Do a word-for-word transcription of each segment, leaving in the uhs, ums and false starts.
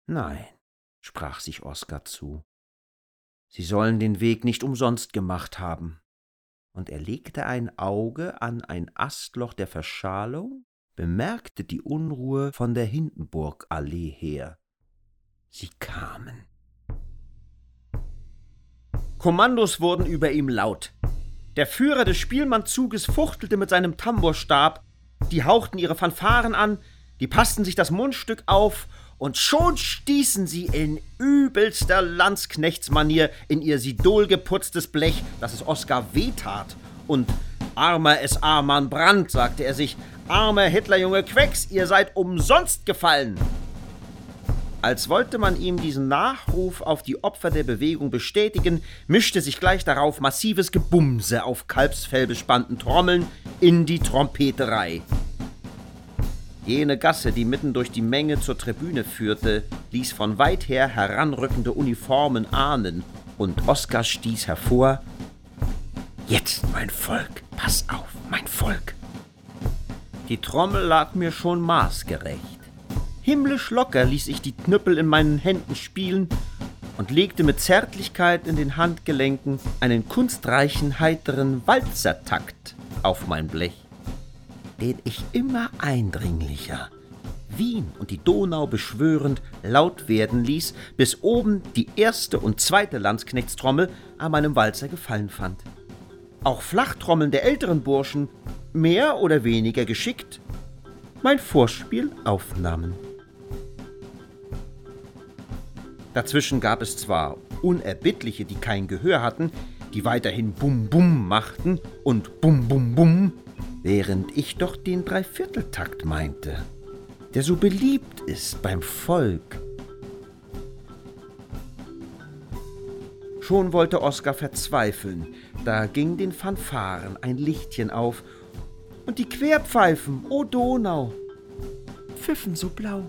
Nein, sprach sich Oskar zu, sie sollen den Weg nicht umsonst gemacht haben. Und er legte ein Auge an ein Astloch der Verschalung, bemerkte die Unruhe von der Hindenburgallee her. Sie kamen. Kommandos wurden über ihm laut. Der Führer des Spielmannzuges fuchtelte mit seinem Tamburstab, die hauchten ihre Fanfaren an, die passten sich das Mundstück auf, und schon stießen sie in übelster Landsknechtsmanier in ihr sidolgeputztes Blech, dass es Oskar wehtat. Und »Armer S A-Mann Brandt«, sagte er sich, »armer Hitlerjunge Quecks, ihr seid umsonst gefallen!« Als wollte man ihm diesen Nachruf auf die Opfer der Bewegung bestätigen, mischte sich gleich darauf massives Gebumse auf Kalbsfell bespannten Trommeln in die Trompeterei. Jene Gasse, die mitten durch die Menge zur Tribüne führte, ließ von weit her heranrückende Uniformen ahnen, und Oskar stieß hervor: »Jetzt, mein Volk, pass auf, mein Volk!« Die Trommel lag mir schon maßgerecht. Himmlisch locker ließ ich die Knüppel in meinen Händen spielen und legte mit Zärtlichkeit in den Handgelenken einen kunstreichen, heiteren Walzertakt auf mein Blech, den ich immer eindringlicher, Wien und die Donau beschwörend, laut werden ließ, bis oben die erste und zweite Landsknechtstrommel an meinem Walzer gefallen fand. Auch Flachtrommeln der älteren Burschen, mehr oder weniger geschickt, mein Vorspiel aufnahmen. Dazwischen gab es zwar Unerbittliche, die kein Gehör hatten, die weiterhin Bum-Bum machten und Bum-Bum-Bum, während ich doch den Dreivierteltakt meinte, der so beliebt ist beim Volk. Schon wollte Oskar verzweifeln, da ging den Fanfaren ein Lichtchen auf, und die Querpfeifen, o Donau, pfiffen so blau.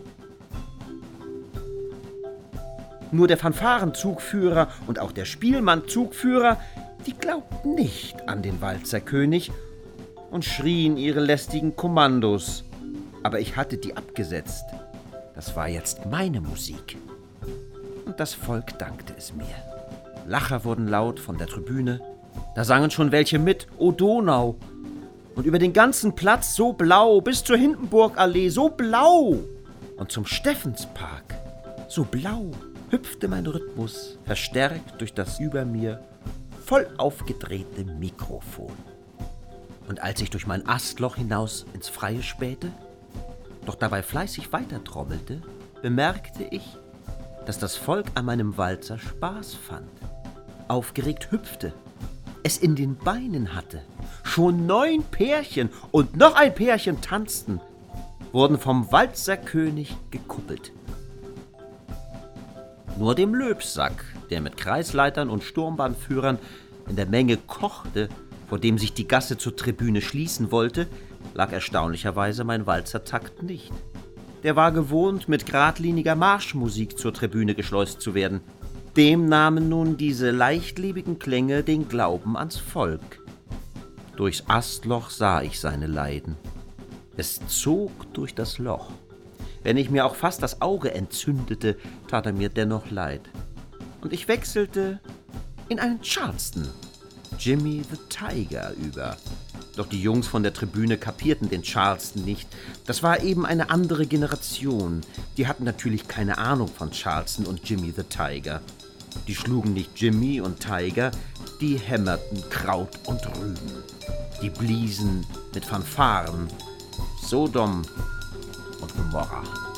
Nur der Fanfarenzugführer und auch der Spielmannzugführer, die glaubten nicht an den Walzerkönig und schrien ihre lästigen Kommandos. Aber ich hatte die abgesetzt. Das war jetzt meine Musik. Und das Volk dankte es mir. Lacher wurden laut von der Tribüne. Da sangen schon welche mit, o Donau. Und über den ganzen Platz so blau, bis zur Hindenburgallee so blau. Und zum Steffenspark so blau hüpfte mein Rhythmus, verstärkt durch das über mir voll aufgedrehte Mikrofon. Und als ich durch mein Astloch hinaus ins Freie spähte, doch dabei fleißig weitertrommelte, bemerkte ich, dass das Volk an meinem Walzer Spaß fand, aufgeregt hüpfte, es in den Beinen hatte. Schon neun Pärchen und noch ein Pärchen tanzten, wurden vom Walzerkönig gekuppelt. Nur dem Löbsack, der mit Kreisleitern und Sturmbahnführern in der Menge kochte, vor dem sich die Gasse zur Tribüne schließen wollte, lag erstaunlicherweise mein Walzertakt nicht. Der war gewohnt, mit geradliniger Marschmusik zur Tribüne geschleust zu werden. Dem nahmen nun diese leichtlebigen Klänge den Glauben ans Volk. Durchs Astloch sah ich seine Leiden. Es zog durch das Loch. Wenn ich mir auch fast das Auge entzündete, tat er mir dennoch leid. Und ich wechselte in einen Charleston, Jimmy the Tiger, über. Doch die Jungs von der Tribüne kapierten den Charleston nicht. Das war eben eine andere Generation. Die hatten natürlich keine Ahnung von Charleston und Jimmy the Tiger. Die schlugen nicht Jimmy und Tiger, die hämmerten Kraut und Rüben. Die bliesen mit Fanfaren Sodom und Gomorra.